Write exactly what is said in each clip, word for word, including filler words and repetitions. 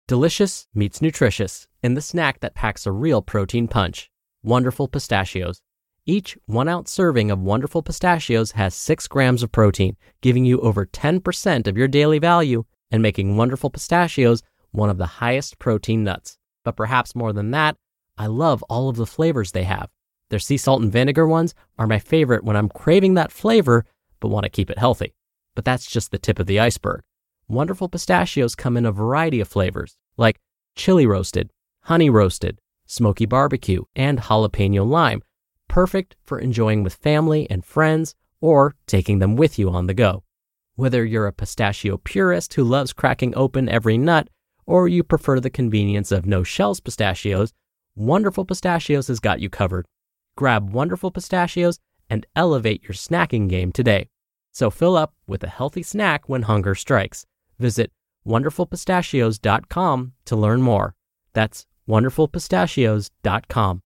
Delicious meets nutritious in the snack that packs a real protein punch. Wonderful Pistachios. Each one-ounce serving of Wonderful Pistachios has six grams of protein, giving you over ten percent of your daily value and making Wonderful Pistachios one of the highest protein nuts. But perhaps more than that, I love all of the flavors they have. Their sea salt and vinegar ones are my favorite when I'm craving that flavor but want to keep it healthy. But that's just the tip of the iceberg. Wonderful Pistachios come in a variety of flavors, like chili roasted, honey roasted, smoky barbecue, and jalapeno lime, perfect for enjoying with family and friends or taking them with you on the go. Whether you're a pistachio purist who loves cracking open every nut, or you prefer the convenience of no-shells pistachios, Wonderful Pistachios has got you covered. Grab Wonderful Pistachios and elevate your snacking game today. So fill up with a healthy snack when hunger strikes. Visit wonderful pistachios dot com to learn more. That's wonderful pistachios dot com.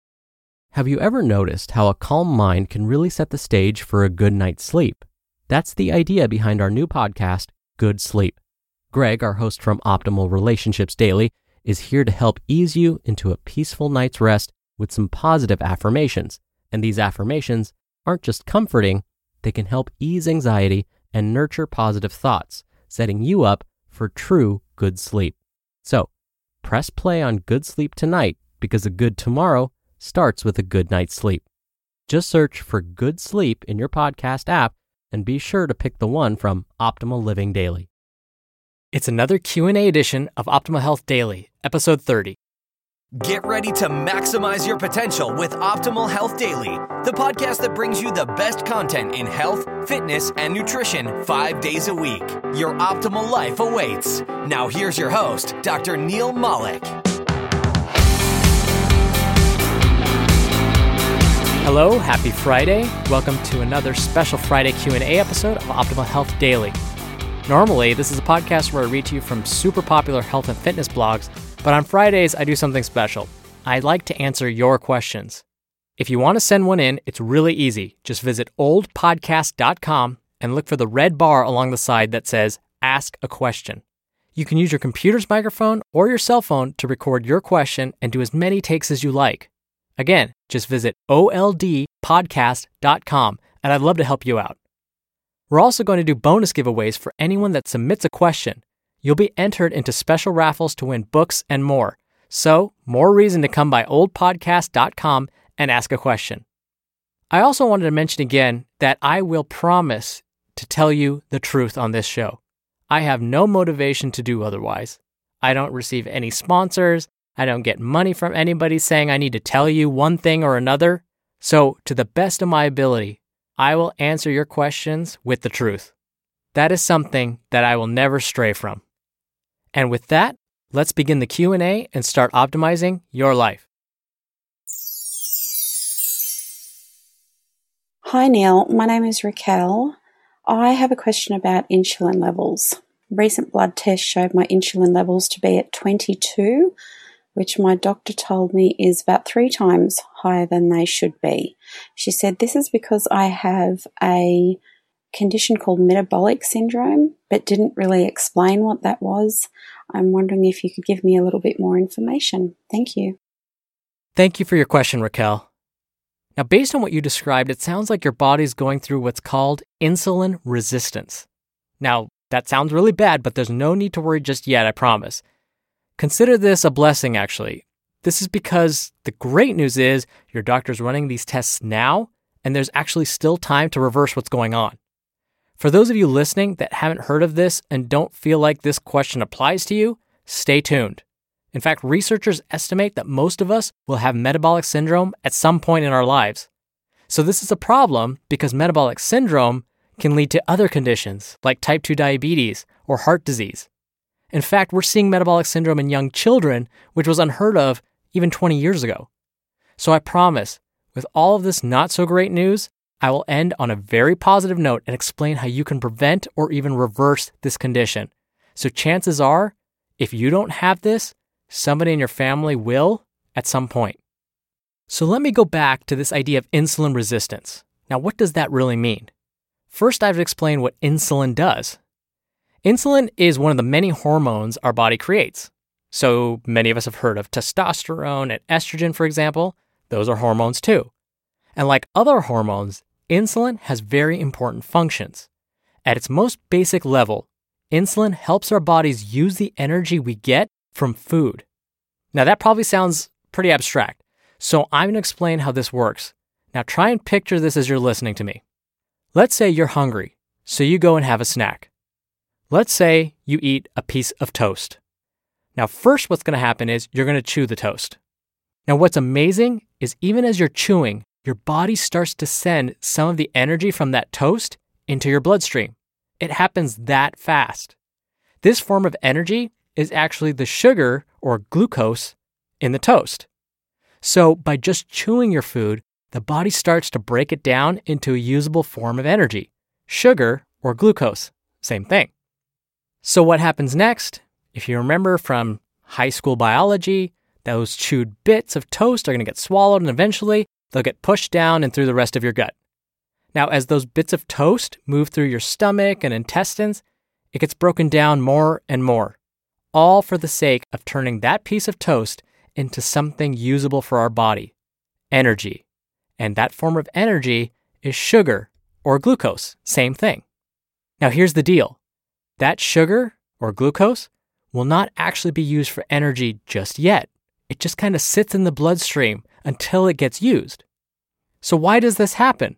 Have you ever noticed how a calm mind can really set the stage for a good night's sleep? That's the idea behind our new podcast, Good Sleep. Greg, our host from Optimal Relationships Daily, is here to help ease you into a peaceful night's rest with some positive affirmations. And these affirmations aren't just comforting, they can help ease anxiety and nurture positive thoughts, setting you up for true good sleep. So, press play on Good Sleep tonight because a good tomorrow starts with a good night's sleep. Just search for Good Sleep in your podcast app and be sure to pick the one from Optimal Living Daily. It's another Q and A edition of Optimal Health Daily, episode thirty. Get ready to maximize your potential with Optimal Health Daily, the podcast that brings you the best content in health, fitness, and nutrition five days a week. Your optimal life awaits. Now here's your host, Doctor Neil Malik. Hello, happy Friday. Welcome to another special Friday Q and A episode of Optimal Health Daily. Normally, this is a podcast where I read to you from super popular health and fitness blogs, but on Fridays, I do something special. I like to answer your questions. If you want to send one in, it's really easy. Just visit old podcast dot com and look for the red bar along the side that says, Ask a Question. You can use your computer's microphone or your cell phone to record your question and do as many takes as you like. Again, just visit old podcast dot com, and I'd love to help you out. We're also going to do bonus giveaways for anyone that submits a question. You'll be entered into special raffles to win books and more. So, more reason to come by old podcast dot com and ask a question. I also wanted to mention again that I will promise to tell you the truth on this show. I have no motivation to do otherwise. I don't receive any sponsors. I don't get money from anybody saying I need to tell you one thing or another. So, to the best of my ability, I will answer your questions with the truth. That is something that I will never stray from. And with that, let's begin the Q and A and start optimizing your life. Hi Neil, my name is Raquel. I have a question about insulin levels. Recent blood tests showed my insulin levels to be at twenty-two, which my doctor told me is about three times higher than they should be. She said this is because I have a condition called metabolic syndrome, but didn't really explain what that was. I'm wondering if you could give me a little bit more information. Thank you. Thank you for your question, Raquel. Now, based on what you described, it sounds like your body's going through what's called insulin resistance. Now, that sounds really bad, but there's no need to worry just yet, I promise. Consider this a blessing, actually. This is because the great news is your doctor's running these tests now, and there's actually still time to reverse what's going on. For those of you listening that haven't heard of this and don't feel like this question applies to you, stay tuned. In fact, researchers estimate that most of us will have metabolic syndrome at some point in our lives. So this is a problem because metabolic syndrome can lead to other conditions like type two diabetes or heart disease. In fact, we're seeing metabolic syndrome in young children, which was unheard of even twenty years ago. So I promise, with all of this not so great news, I will end on a very positive note and explain how you can prevent or even reverse this condition. So chances are, if you don't have this, somebody in your family will at some point. So let me go back to this idea of insulin resistance. Now, what does that really mean? First, I have to explain what insulin does. Insulin is one of the many hormones our body creates. So many of us have heard of testosterone and estrogen, for example. Those are hormones too. And like other hormones, insulin has very important functions. At its most basic level, insulin helps our bodies use the energy we get from food. Now that probably sounds pretty abstract, so I'm going to explain how this works. Now try and picture this as you're listening to me. Let's say you're hungry, so you go and have a snack. Let's say you eat a piece of toast. Now first what's going to happen is you're going to chew the toast. Now what's amazing is even as you're chewing, your body starts to send some of the energy from that toast into your bloodstream. It happens that fast. This form of energy is actually the sugar or glucose in the toast. So by just chewing your food, the body starts to break it down into a usable form of energy, sugar or glucose, same thing. So what happens next? If you remember from high school biology, those chewed bits of toast are going to get swallowed and eventually they'll get pushed down and through the rest of your gut. Now, as those bits of toast move through your stomach and intestines, it gets broken down more and more, all for the sake of turning that piece of toast into something usable for our body, energy. And that form of energy is sugar or glucose, same thing. Now, here's the deal. That sugar or glucose will not actually be used for energy just yet. It just kind of sits in the bloodstream until it gets used. So why does this happen?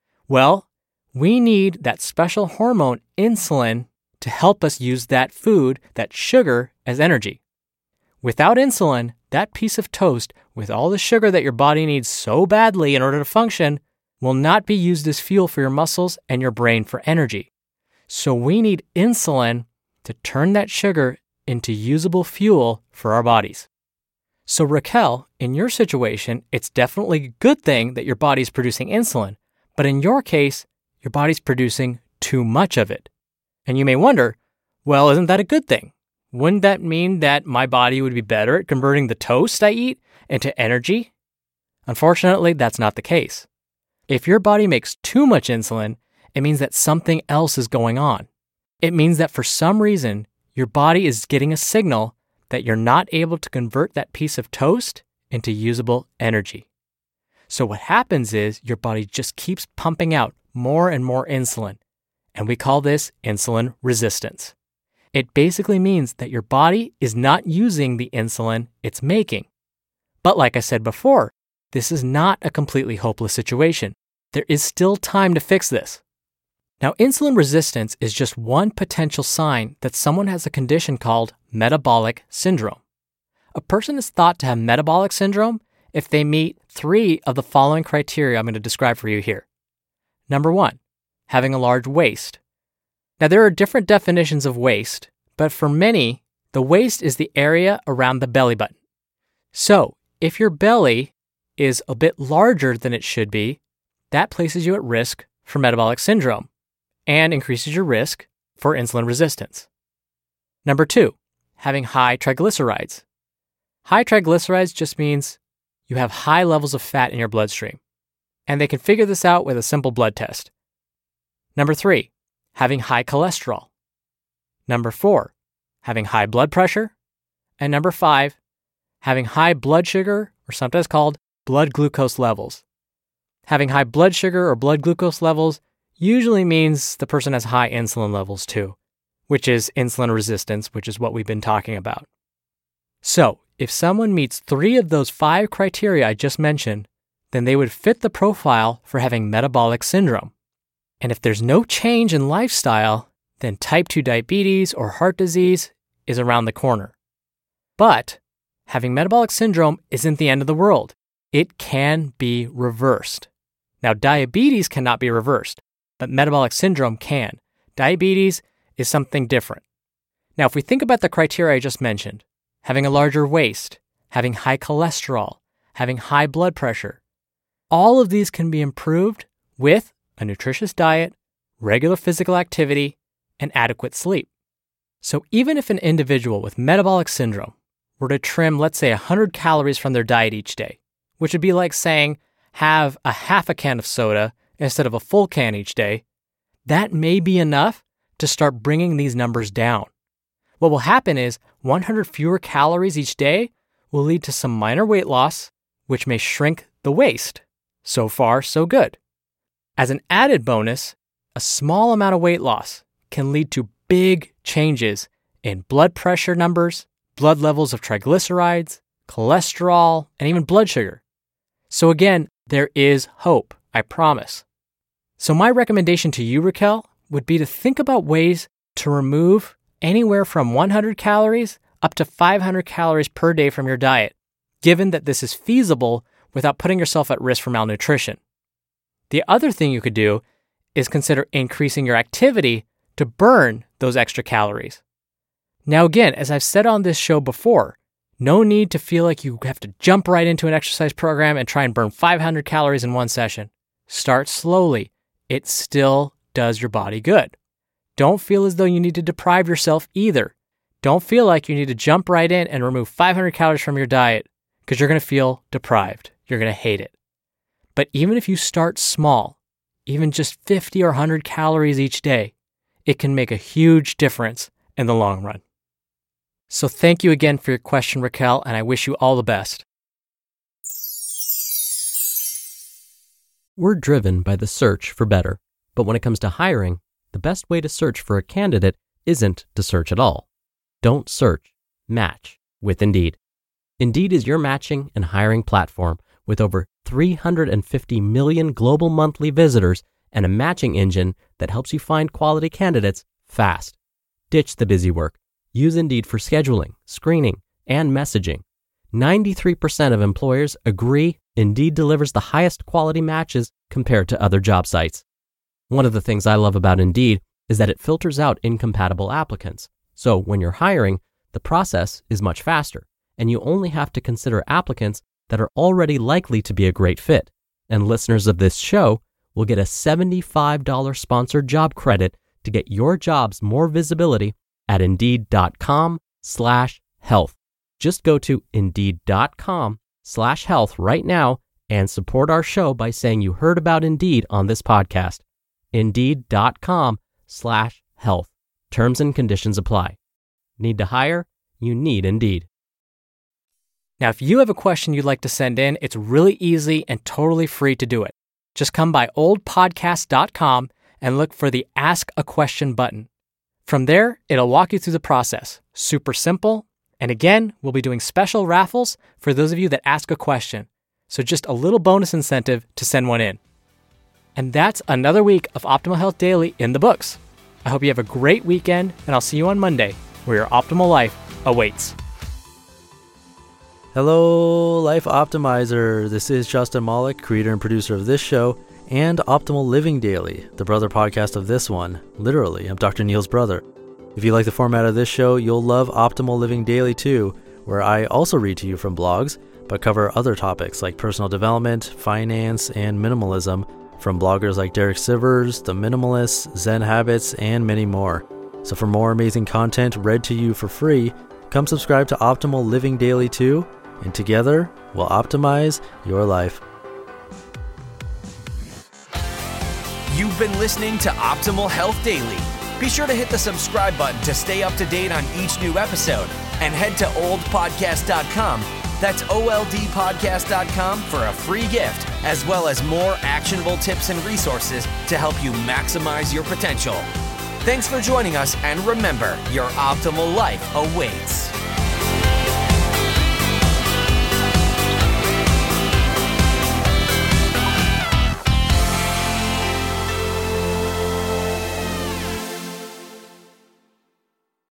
Well, we need that special hormone insulin to help us use that food, that sugar, as energy. Without insulin, that piece of toast with all the sugar that your body needs so badly in order to function will not be used as fuel for your muscles and your brain for energy. So we need insulin to turn that sugar into usable fuel for our bodies. So Raquel, in your situation, it's definitely a good thing that your body's producing insulin, but in your case, your body's producing too much of it. And you may wonder, well, isn't that a good thing? Wouldn't that mean that my body would be better at converting the toast I eat into energy? Unfortunately, that's not the case. If your body makes too much insulin, it means that something else is going on. It means that for some reason, your body is getting a signal that you're not able to convert that piece of toast into usable energy. So what happens is your body just keeps pumping out more and more insulin, and we call this insulin resistance. It basically means that your body is not using the insulin it's making. But like I said before, this is not a completely hopeless situation. There is still time to fix this. Now, insulin resistance is just one potential sign that someone has a condition called metabolic syndrome. A person is thought to have metabolic syndrome if they meet three of the following criteria I'm going to describe for you here. Number one, having a large waist. Now, there are different definitions of waist, but for many, the waist is the area around the belly button. So, if your belly is a bit larger than it should be, that places you at risk for metabolic syndrome and increases your risk for insulin resistance. Number two, having high triglycerides. High triglycerides just means you have high levels of fat in your bloodstream, and they can figure this out with a simple blood test. Number three, having high cholesterol. Number four, having high blood pressure. And number five, having high blood sugar, or sometimes called blood glucose levels. Having high blood sugar or blood glucose levels usually means the person has high insulin levels too, which is insulin resistance, which is what we've been talking about. So, if someone meets three of those five criteria I just mentioned, then they would fit the profile for having metabolic syndrome. And if there's no change in lifestyle, then type two diabetes or heart disease is around the corner. But having metabolic syndrome isn't the end of the world. It can be reversed. Now, diabetes cannot be reversed, but metabolic syndrome can. Diabetes is something different. Now, if we think about the criteria I just mentioned, having a larger waist, having high cholesterol, having high blood pressure, all of these can be improved with a nutritious diet, regular physical activity, and adequate sleep. So even if an individual with metabolic syndrome were to trim, let's say, one hundred calories from their diet each day, which would be like saying have a half a can of soda instead of a full can each day, that may be enough to start bringing these numbers down. What will happen is one hundred fewer calories each day will lead to some minor weight loss, which may shrink the waist. So far, so good. As an added bonus, a small amount of weight loss can lead to big changes in blood pressure numbers, blood levels of triglycerides, cholesterol, and even blood sugar. So again, there is hope, I promise. So my recommendation to you, Raquel, would be to think about ways to remove anywhere from one hundred calories up to five hundred calories per day from your diet, given that this is feasible without putting yourself at risk for malnutrition. The other thing you could do is consider increasing your activity to burn those extra calories. Now again, as I've said on this show before, no need to feel like you have to jump right into an exercise program and try and burn five hundred calories in one session. Start slowly. It still does your body good. Don't feel as though you need to deprive yourself either. Don't feel like you need to jump right in and remove five hundred calories from your diet because you're going to feel deprived. You're going to hate it. But even if you start small, even just fifty or one hundred calories each day, it can make a huge difference in the long run. So thank you again for your question, Raquel, and I wish you all the best. We're driven by the search for better, but when it comes to hiring, the best way to search for a candidate isn't to search at all. Don't search, match with Indeed. Indeed is your matching and hiring platform with over three hundred fifty million global monthly visitors and a matching engine that helps you find quality candidates fast. Ditch the busy work. Use Indeed for scheduling, screening, and messaging. ninety-three percent of employers agree Indeed delivers the highest quality matches compared to other job sites. One of the things I love about Indeed is that it filters out incompatible applicants. So when you're hiring, the process is much faster, and you only have to consider applicants that are already likely to be a great fit. And listeners of this show will get a seventy-five dollars sponsored job credit to get your jobs more visibility at Indeed.com slash health. Just go to Indeed.com slash health right now and support our show by saying you heard about Indeed on this podcast. Indeed.com slash health. Terms and conditions apply. Need to hire? You need Indeed. Now, if you have a question you'd like to send in, it's really easy and totally free to do it. Just come by old podcast dot com and look for the Ask a Question button. From there, it'll walk you through the process. Super simple. And again, we'll be doing special raffles for those of you that ask a question. So just a little bonus incentive to send one in. And that's another week of Optimal Health Daily in the books. I hope you have a great weekend, and I'll see you on Monday, where your optimal life awaits. Hello, Life Optimizer. This is Justin Malik, creator and producer of this show, and Optimal Living Daily, the brother podcast of this one. Literally, I'm Doctor Neil's brother. If you like the format of this show, you'll love Optimal Living Daily too, where I also read to you from blogs, but cover other topics like personal development, finance, and minimalism from bloggers like Derek Sivers, The Minimalists, Zen Habits, and many more. So for more amazing content read to you for free, come subscribe to Optimal Living Daily too, and together we'll optimize your life. You've been listening to Optimal Health Daily. Be sure to hit the subscribe button to stay up to date on each new episode, and head to old podcast dot com. That's O L D podcast dot com for a free gift, as well as more actionable tips and resources to help you maximize your potential. Thanks for joining us, and remember, your optimal life awaits.